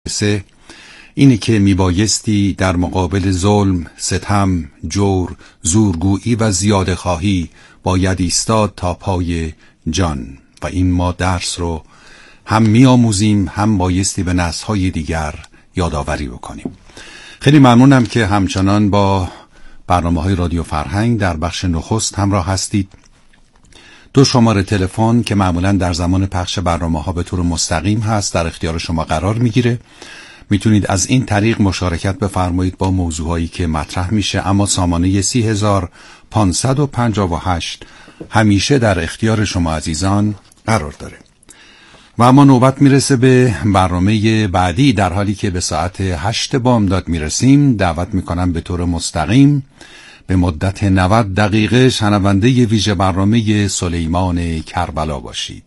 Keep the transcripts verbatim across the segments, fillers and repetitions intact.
سه اینی که میبایستی در مقابل ظلم، ستم، جور، زورگویی و زیاده خواهی باید ایستاد تا پای جان. و این ما درس رو هم میآموزیم، هم بایستی به نسل‌های دیگر یادآوری بکنیم. خیلی ممنونم که همچنان با برنامه‌های رادیو فرهنگ در بخش نخست همراه هستید. دو شماره تلفن که معمولاً در زمان پخش برنامه‌ها به طور مستقیم هست در اختیار شما قرار میگیره. میتونید از این طریق مشارکت بفرمایید با موضوعایی که مطرح میشه، اما سامانه سی هزار پانصد و پنجاه و هشت همیشه در اختیار شما عزیزان قرار داره. و اما نوبت میرسه به برنامه بعدی. در حالی که به ساعت هشت بامداد میرسیم، دعوت میکنم به طور مستقیم به مدت نود دقیقه شنونده ویژه برنامه سلیمان کربلا باشید.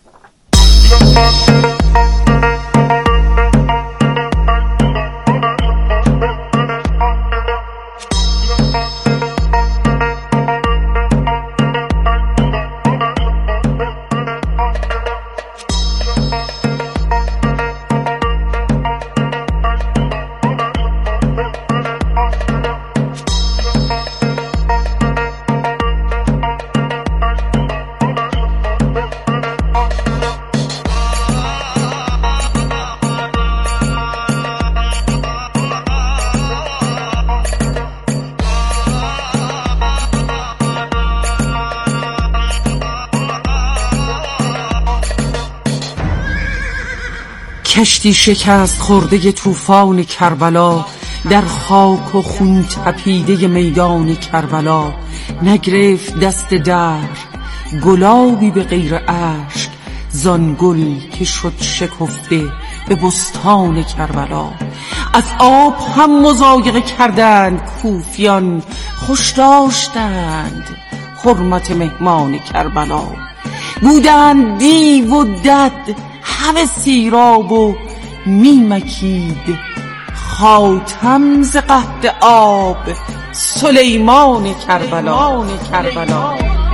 کشتی شکست خورده طوفان کربلا، در خاک و خون تپیده میدان کربلا. نگرفت دست در گلابی به غیر اشک، زان گل که شد شکفته به بستان کربلا. از آب هم مضایقه کردند کوفیان، خوش داشتند حرمت مهمان کربلا. بودند دیو و دد همه سیراب و میمکید، خاتم ز قحط آب سلیمان کربلا. کربلا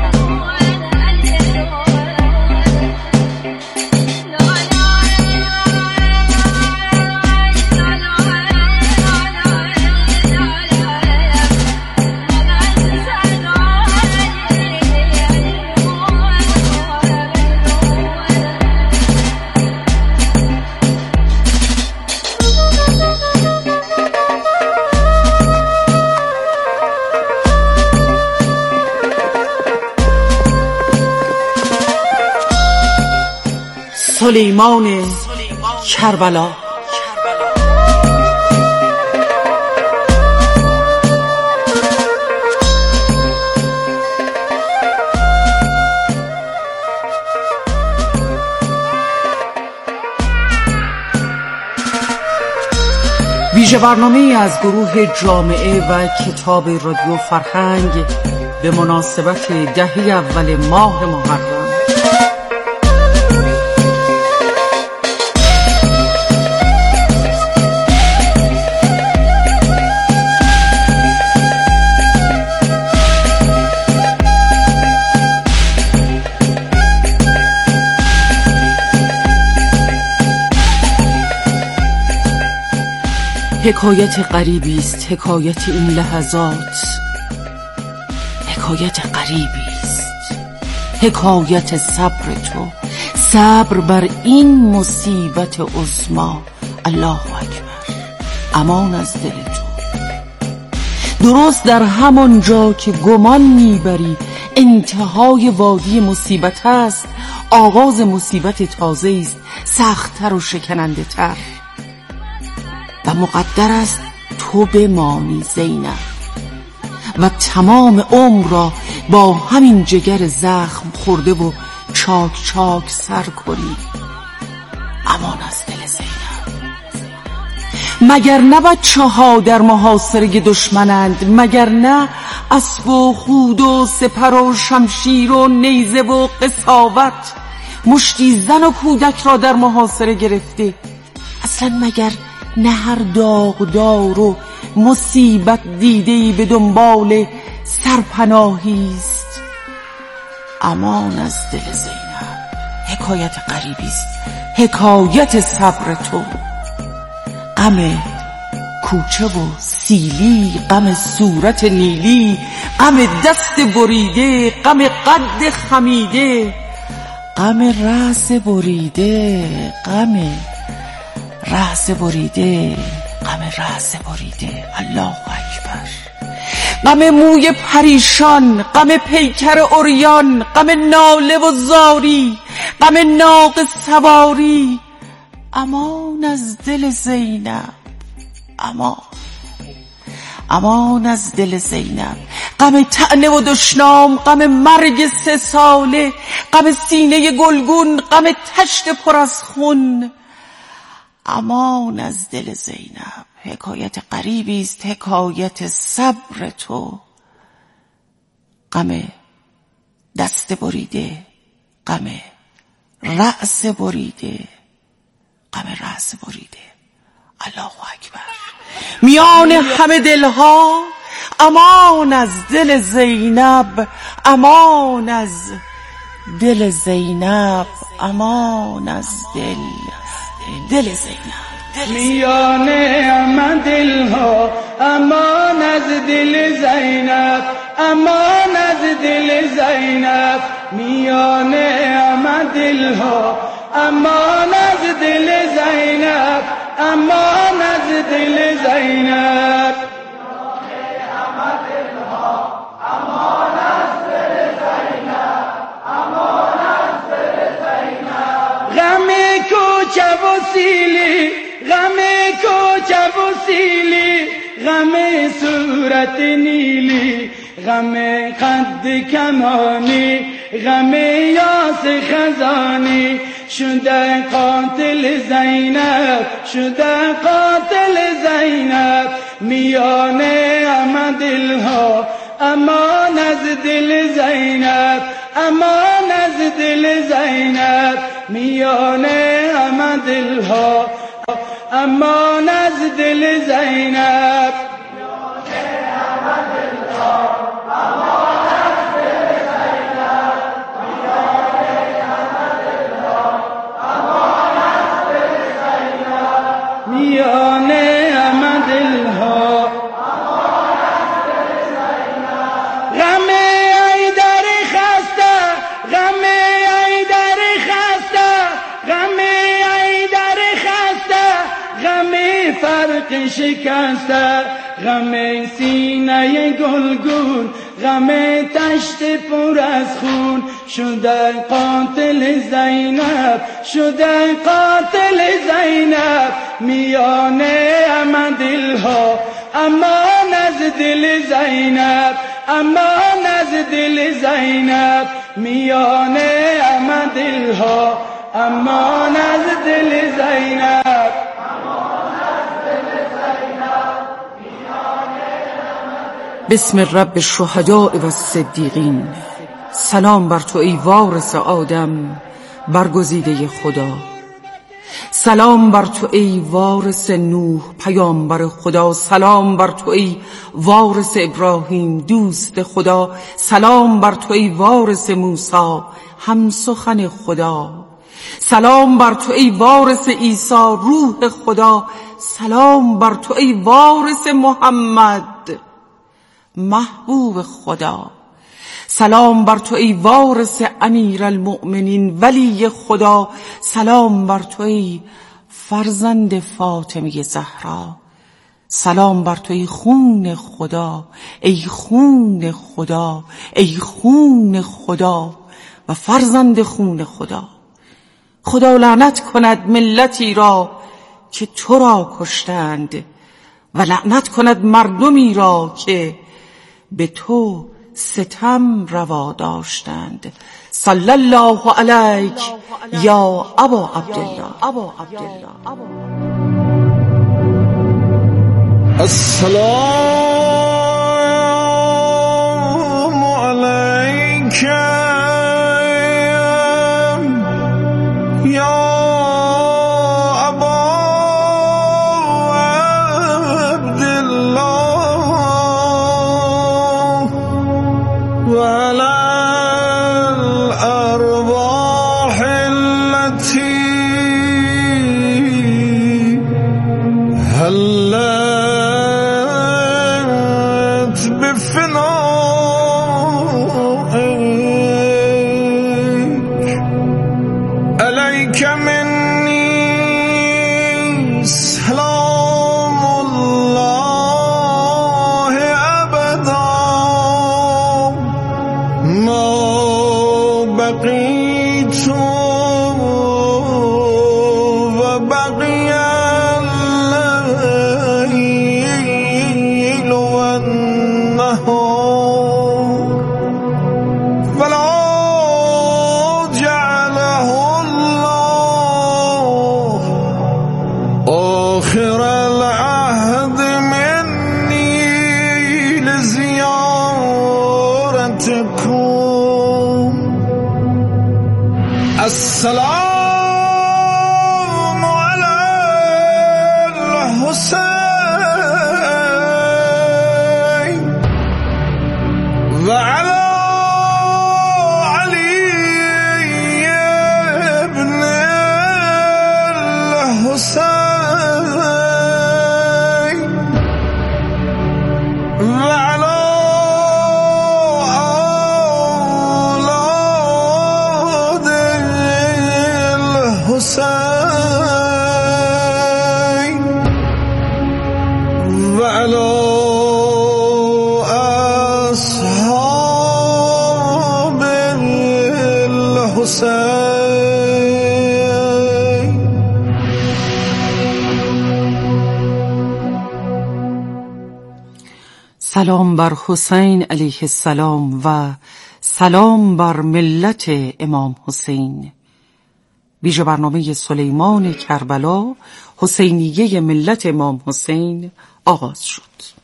سلیمان کربلا. ویژه برنامه از گروه جامعه و کتاب رادیو فرهنگ به مناسبت دهه اول ماه محرم. حکایت غریبی است حکایت این لحظات، حکایت غریبی است حکایت صبر تو، صبر بر این مصیبت عظما. الله اکبر، امان از دل تو. درست در همان جا که گمان میبری انتهای وادی مصیبت است، آغاز مصیبت تازه است سخت‌تر و شکننده تر. و مقدر است تو بمانی زینب و تمام عمر را با همین جگر زخم خورده و چاک چاک سر کنی. امان از دل زینب. مگر نه بچه ها در محاصره دشمنند؟ مگر نه اسب و خود و سپر و شمشیر و نیزه و قساوت مشتی زن و کودک را در محاصره گرفته؟ اصلا مگر نه هر داغدار و مصیبت دیده‌ای به دنبال سرپناهی است؟ امان از دل زینب. حکایت غریبی است حکایت صبر تو. غم کوچه و سیلی، غم صورت نیلی، غم دست بریده، غم قد خمیده، غم رأس بریده، غم رأس بریده، غم رأس بریده. الله اکبر. غم موی پریشان، غم پیکر عریان، غم ناله و زاری، غم ناقه سواری. امان از دل زینب، امان امان از دل زینب. غم طعنه و دشنام، غم مرگ سه ساله، غم سینه گلگون، غم تشت پر از خون. امان از دل زینب. حکایت غریبی است، حکایت صبر تو. غم دست بریده، غم رأس بریده، غم رأس بریده. الله اکبر. میان همه دلها امان از دل زینب، امان از دل زینب، امان از دل دل زینب. میان همه دلها امان از دل زینب، امان از دل زینب. میان همه دلها امان از دل زینب، امان از دل زینب. غم کوچه و سیلی، غم کوچه و سیلی، غم صورت نیلی، غم قد کمانی، غم یاس خزانی. شده قاتل زینب، شده قاتل زینب. میان همه دلها امان از دل زینب، امان از دل زینب. میان همه دلها امان از دل زینب. میان همه دلها غم ایدر خسته، غم ایدر خسته، غم ایدر خسته، غم فرق شکسته، غم سینه گلگون، غم تشت پر از خون. شده قاتل زینب، شده قاتل زینب. میان همه دلها امان از دل زینب، امان از دل زینب. میان همه دلها امان از دل زینب. بسم رب الشهداء و الصدیقین. سلام بر تو ای وارث آدم، برگزیده خدا. سلام بر تو ای وارث نوح، پیامبر خدا. سلام بر تو ای وارث ابراهیم، دوست خدا. سلام بر تو ای وارث موسی، همسخن خدا. سلام بر تو ای وارث عیسی، روح خدا. سلام بر تو ای وارث محمد، محبوب خدا. سلام بر تو ای وارث امیر المؤمنین، ولی خدا. سلام بر تو ای فرزند فاطمه زهرا. سلام بر تو ای خون خدا، ای خون خدا، ای خون خدا و فرزند خون خدا. خدا لعنت کند ملتی را که تو را کشتند و لعنت کند مردمی را که به تو ستم روا داشتند. صلی الله علیک یا ابا عبدالله. السلام علیک یا هلت به فنائك علیک منی سلام الله ابدا ما بقیت و بقی الليل والنهار ولا جعله الله آخر العهد مني لزيارتكم السلام على الحسين وعلى علي بن الحسين وعلى أولاد الحسين وعلى أصحاب الحسين. سلام بر حسین علیه السلام و سلام بر ملت امام حسین. ویژه برنامه سلیمان کربلا حسینیه ملت امام حسین آغاز شد.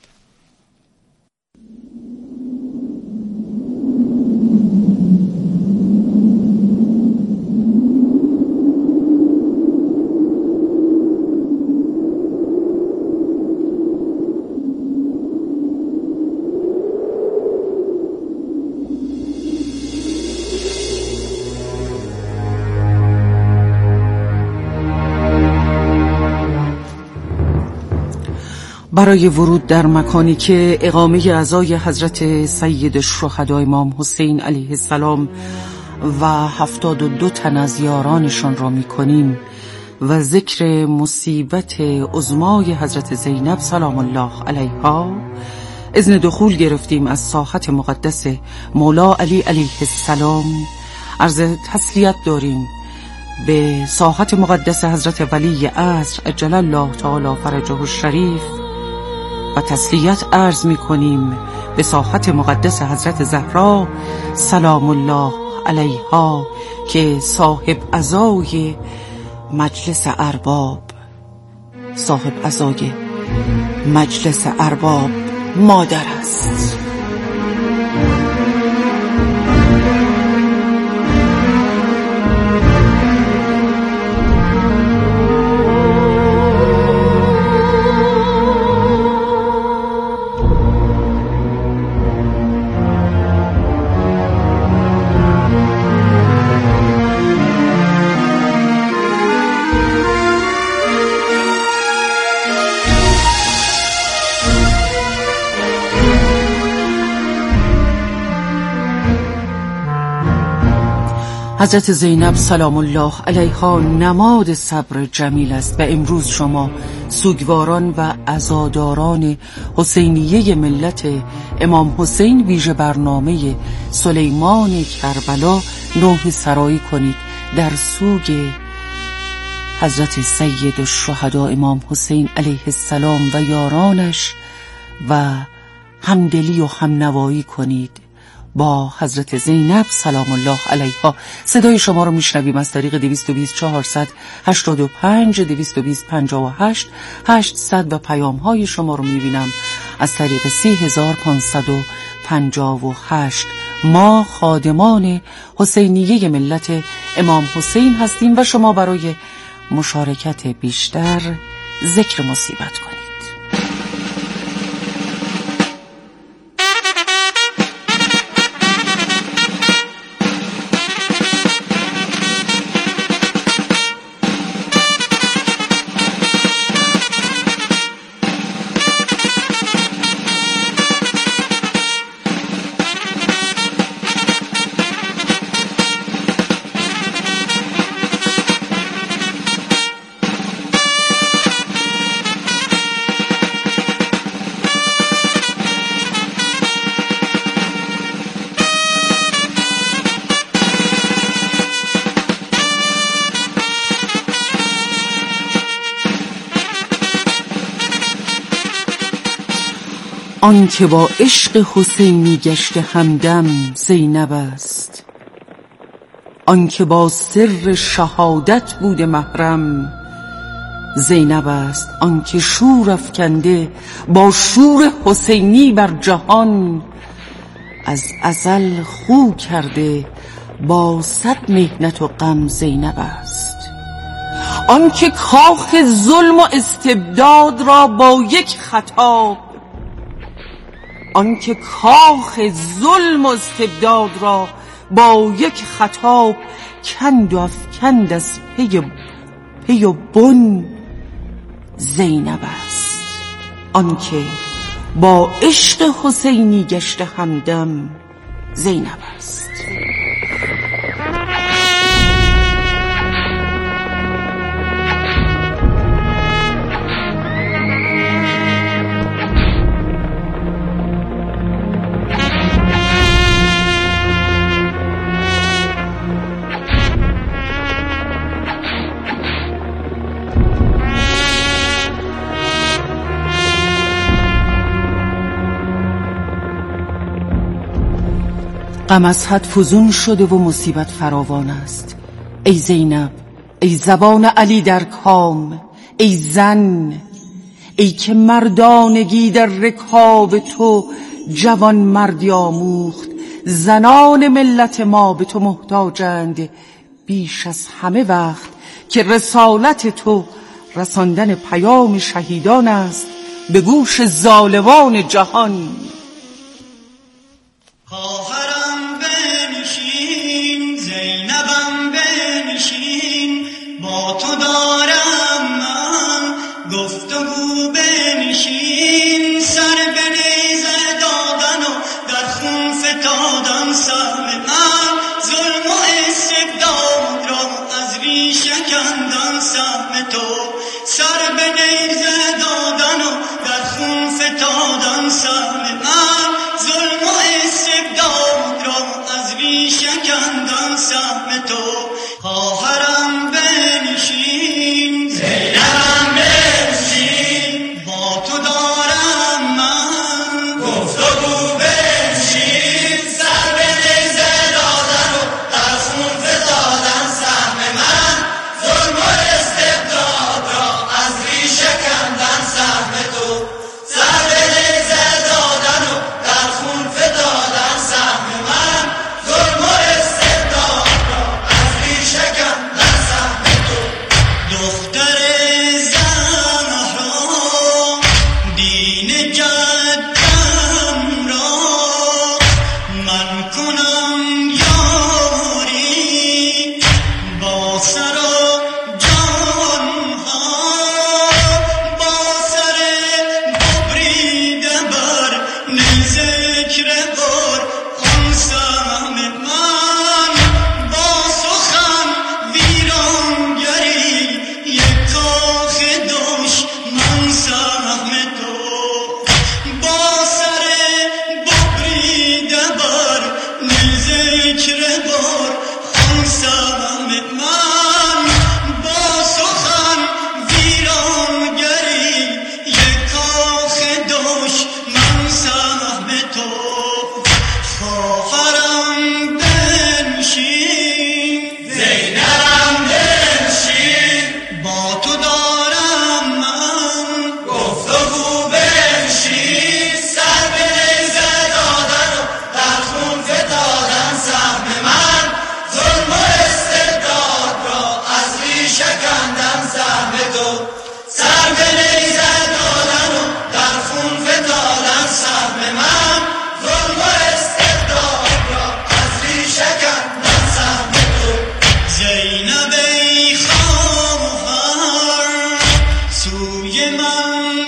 برای ورود در مکانی که اقامه اعضای حضرت سید الشهدا امام حسین علیه السلام و هفتاد و دو تن از یارانشان را می کنیم و ذکر مصیبت عظمای حضرت زینب سلام الله علیها، اذن دخول گرفتیم از ساحت مقدس مولا علی علیه السلام. عرض تسلیت داریم به ساحت مقدس حضرت ولی عصر عجل الله تعالی فرجه الشریف و تسلیت عرض می کنیم به ساحت مقدس حضرت زهرا سلام الله علیها که صاحب عزای مجلس ارباب صاحب عزای مجلس ارباب مادر است. حضرت زینب سلام الله علیها نماد صبر جمیل است و امروز شما سوگواران و عزاداران حسینیه ملت امام حسین ویژه برنامه سلیمان کربلا نوحه سرایی کنید در سوگ حضرت سید الشهدا امام حسین علیه السلام و یارانش و همدلی و همنوایی کنید با حضرت زینب سلام الله علیها. صدای شما رو میشنویم از طریق دویست و بیست چهارصد هشتاد و پنج دویست و بیست پنجاه و هشت هشتصد و پیام های شما رو میبینم از طریق سی هزار پانصد و پنجاه و هشت. ما خادمان حسینیه ملت امام حسین هستیم و شما برای مشارکت بیشتر ذکر مصیبت کنید. آن که با عشق حسینی گشته همدم زینب است، آن که با سر شهادت بوده محرم زینب است، آن که شور افکنده با شور حسینی بر جهان، از ازل خو کرده با صد محنت و غم زینب است. آن که کاخ ظلم و استبداد را با یک خطاب آن که کاخ ظلم و استبداد را با یک خطاب کند و افکند از پی پی و بن زینب است، آن که با عشق حسینی گشته همدم زینب است. غم از حد فزون شده و مصیبت فراوان است. ای زینب، ای زبان علی در کام، ای زن، ای که مردانگی در رکاب تو جوان مردی آموخت. زنان ملت ما به تو محتاجند بیش از همه وقت که رسالت تو رساندن پیام شهیدان است به گوش ظالمان جهان. خواهرم بنشین، زینبم بنشین، با تو دارم من گفتگو بنشین. سر به نیزه دادن و در خون فتادن سهم من، ظلم و استبداد را از ریشه کندن سهم تو. سر به نیزه دادن و در خون فتادن سهم من، ظلم و استبداد را از ریشه کندن سهم تو. خواهرم بنشین، زینبم بنشین، با تو دارم من گفتگو بنشین. سر به نیزه دادن و در خون فتادن سهم من، ظلم و استبداد را از ریشه کندن سهم تو. سر به نیزه دادن و در خون فتادن سهم من، ظلم و استبداد را از ریشه کندن سهم تو. دختر زهرا دین جدم را من کنم یاری با سر و جان ها، با سر ببریده بر نیزکر بر آن سهم من، با سخن ویرانگری یک کاخ دشمن سهم تو. با سر ببریده بر نیزکر بر آن سهم من، با سخن ویرانگری یک کاخ دشمن سهم تو. خواهرم بنشین، زینبم بنشین، با تو دارم من گفتگو بنشین. سر به نیزه دادن و در خون فتادن سهم من، ظلم و استبداد را از ریشه کندن سهم تو. سر به نیزه دادن و در خون فتادن سهم من، ظلم و استبداد را از ریشه کندن سهم تو. زینب ای خواهر سوی من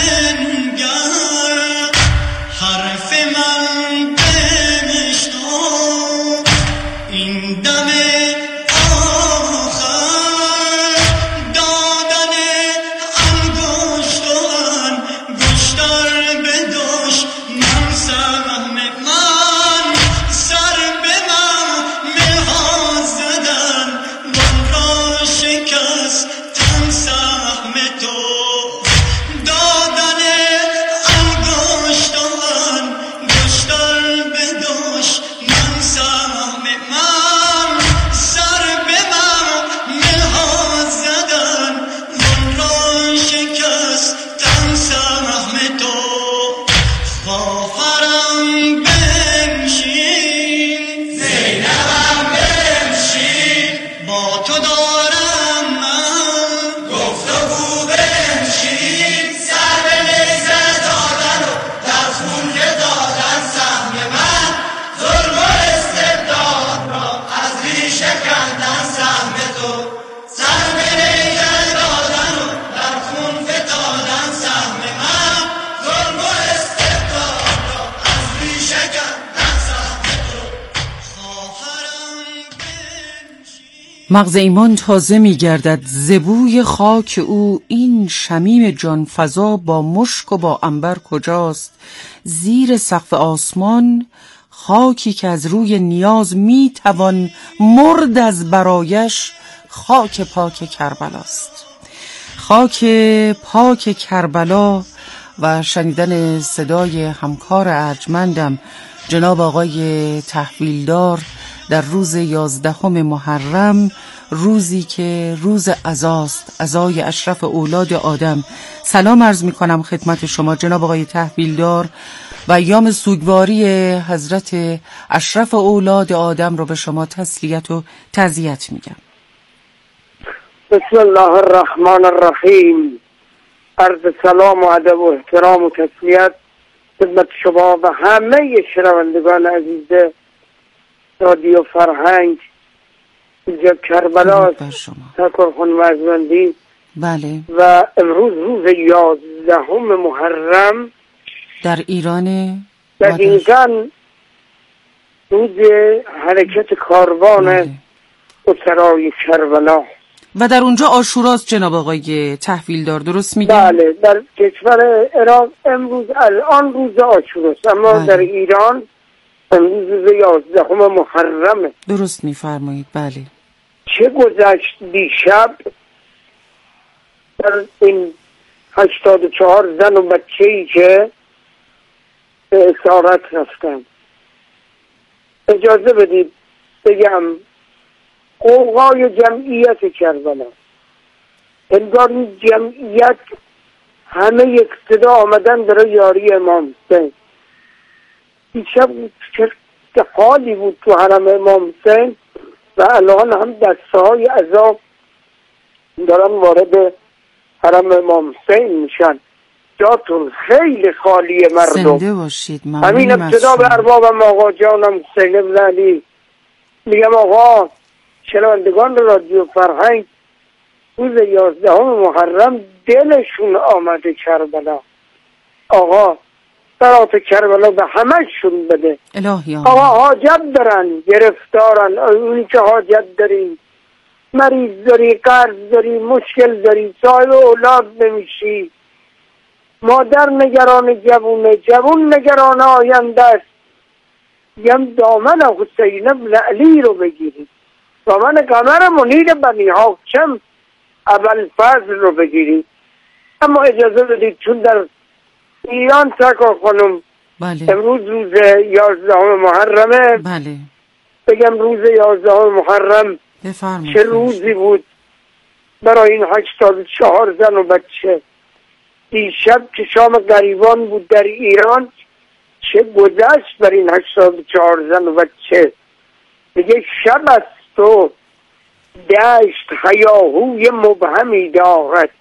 بنگر، حرف من بشنو این دم آخر. دادن انگشت و انگشتر به دشمن سهم من، سر به محمل ها زدن من را شکستن سهم تو. دادن انگشت دم سهم تو خواهرم بنشین زینبم بنشین با تو دارم من گفتگو بنشین سر به نیزه دادن و در خون که دادن سهم من ظلم و استبداد را از ریشه کندن سهم تو سر به نیزه دادن و در خون فتادن سهم من ظلم و استبداد را از ریشه کندن سهم تو خواهرم بنشین. مغز ایمان تازه می گردد زبوی خاک او، این شمیم جانفزا با مشک و با عنبر کجاست؟ زیر سقف آسمان خاکی که از روی نیاز می توان مرد از برایش، خاک پاک کربلاست. خاک پاک کربلا و شنیدن صدای همکار ارجمندم جناب آقای تحویلدار در روز یازدهم محرم، روزی که روز عزاست، عزای اشرف اولاد آدم. سلام عرض می کنم خدمت شما جناب آقای تحویلدار و ایام سوگواری حضرت اشرف اولاد آدم رو به شما تسلیت و تعزیت میگم. بسم الله الرحمن الرحیم. عرض سلام و ادب و احترام و تسلیت خدمت شما و همه شنوندگان عزیز رادیو فرهنگ. اینجا کربلا تکر خانم ارجمندی. بله. و امروز روز یازدهم محرم در ایران، دقیقاً روز حرکت کاروان اسرای کربلا و در اونجا عاشوراست جناب آقای تحویلدار، درست میگم؟ بله، در کشور عراق امروز الان روز عاشوراست، اما بله. در ایران امروز روز یازدهم محرمه. درست میفرمایید. بله. چه گذشت دیشب در این هشتاد و چهار زن و بچه ای که به اسارت رفتن. اجازه بدید بگم قوقای جمعیت کربلا، انگار این جمعیت همه یک صدا آمدن برای یاری امام حسین. دیشب چه حالی بود تو حرم امام حسین و الان هم دسته های عذاب دارن وارد حرم امام حسین میشن. جاتون خیلی خالیه مردم. زنده باشید. همین ابتدا به اربابم آقا جانم حسین بن علی میگم آقا شنوندگان رادیو فرهنگ روز یازدهم محرم دلشون آمده کربلا. آقا برات کربلا به همشون بده. الهی آقا حاجت دارن، گرفتارن، اونی که حاجت داری، مریض داری، قرض داری، مشکل داری، صاحب اولاد نمیشی، مادر نگران جوونه، جوون نگران آینده است. یم دامن حسین بن علی رو بگیرید، دامن قمر منیر بنی حاکم ابوالفضل رو بگیرید. اما اجازه بدید چون در ایران سرکار خانم بله. امروز روز یازدهم محرمه. بله. بگم روز یازدهم محرم بفرمایید. چه روزی بود برای این هشتاد و چهار زن و بچه. دیشب که شام غریبان بود در ایران، چه گذشت بر این هشتاد و چهار زن و بچه. میگه شب است و دشت هیاهوی مبهمی دارد،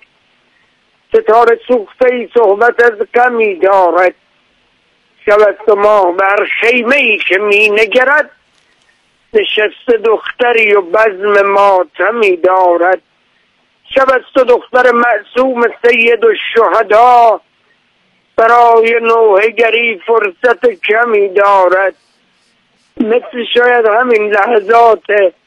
ستاره سوخته صحبت از غمی دارد. شب است و ماه بر خیمه ای که می نگرد، نشسته دختری و بزم ماتمی دارد. شب است و دختر معصوم سید الشهدا، برای نوحه گری فرصت کمی دارد. مثل شاید همین لحظات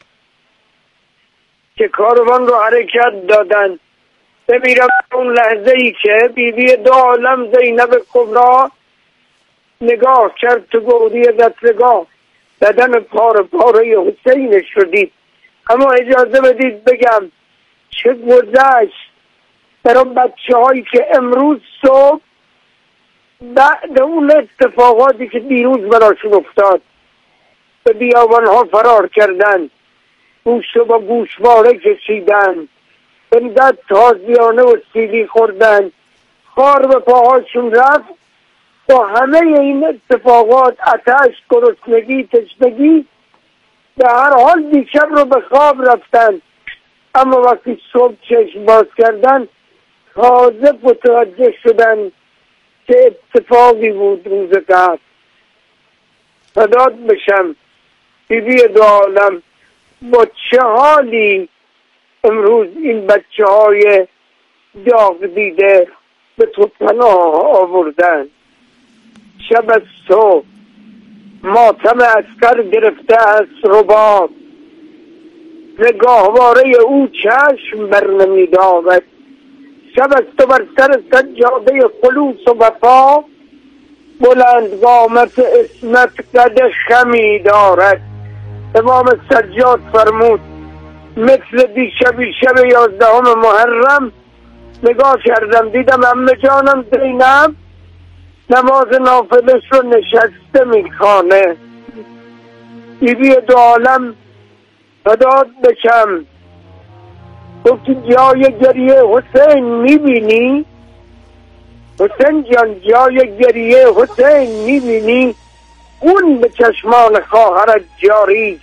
که کاروان رو حرکت دادن. بمیرم اون لحظه ای که بیبی دو عالم زینب کبرا نگاه کرد تو گودی قتلگاه، بدن پاره پاره حسین شدید. اما اجازه بدید بگم چه گذشت برای بچه هایی که امروز صبح بعد اون اتفاقاتی که دیروز براشون افتاد به بیابان ها فرار کردن، گوشت با گوشواره کشیدن، بندت تازیانه و سیلی خوردن، خار به پاهاشون رفت. با همه این اتفاقات، آتش، گرسنگی، تشنگی، به هر حال دیشب رو به خواب رفتن، اما وقتی صبح چشم باز کردن تازه متوجه شدن که اتفاقی بود روز قبل. فدات بشم بی بی دو عالم، با چه حالی امروز این بچه های داغ دیده به تو پناه آوردن. شب از صبح ماتم عسکر گرفته از رباب، نگاهواره او چشم بر نمی دارد. شب از تو بر سر سجاده خلوص و وفا، بلند قامت عصمت قد خمی دارد. امام سجاد فرمود مثل دیشبی شب یازدهم محرم نگاه کردم دیدم عمه جانم زینب نماز نافلش رو نشسته میخوانه. بی بی دو عالم فدات بشم گفتی جای گریه حسین میبینی؟ حسین جان جای گریه حسین میبینی؟ اون به چشمان خواهرت جاری.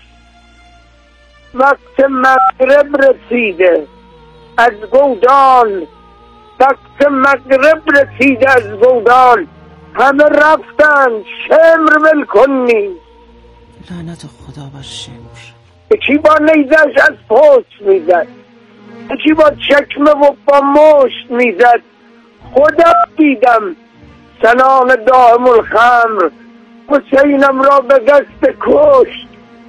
وقت مغرب رسیده از گودال، وقت مغرب رسیده از گودال، همه رفتن شمر ول کنی. لعنت خدا بر شمر. یکی با نیزش از پشت میزد، یکی با چکمه و با مشت میزد. خدا دیدم سنان دائم الخمر حسینم را به دست کشت.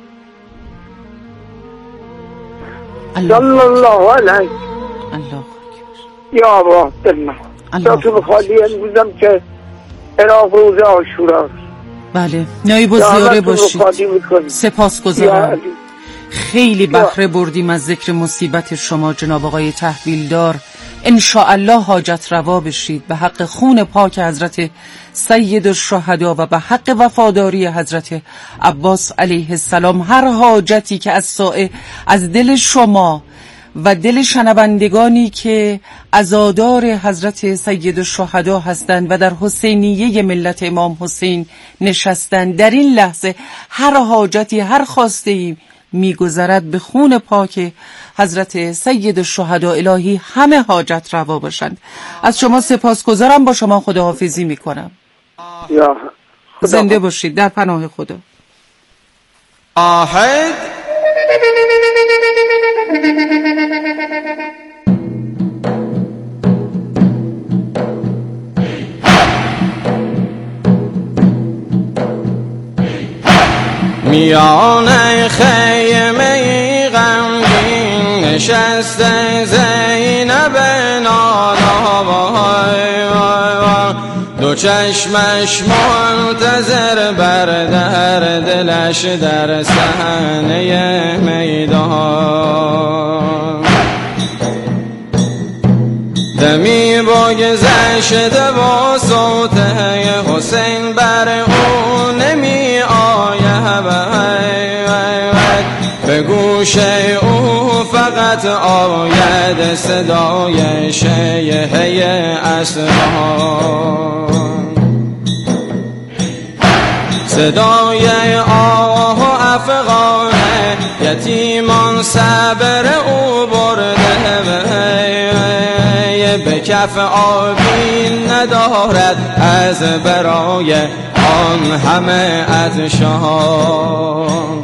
صلی الله علیه الله یا عبدالله. تا تو بخواهی امروزم که عراق روز عاشوراست. بله نایب الزیاره باشید. سپاس گذارم. خیلی بهره بردیم از ذکر مصیبت شما جناب آقای تحویلدار. انشاءالله حاجت روا بشید به حق خون پاک حضرت سید الشهدا و به حق وفاداری حضرت عباس علیه السلام. هر حاجتی که از سائه از دل شما و دل شنوندگانی که عزادار حضرت سید الشهدا هستند و در حسینیه ملت امام حسین نشستند، در این لحظه هر حاجتی هر خواسته‌ای میگذرد به خون پاک حضرت سید الشهدا. الهی همه حاجت روا باشند. از شما سپاسگزارم. با شما خداحافظی میکنم. یا زنده باشید در پناه خدا. آهد میان خیمه غمگین نشسته زینب نانا، دو چشمش منتظر بر در دلش در صحنه میدان. دمی بگذشته با صوت حسین بر او نمی آید، به گوش او فقط آید صدای شیهه اسرار، صدای آه و افغان یتیمان صبر او برده، به کف آبی ندارد از برای آن همه عطشان.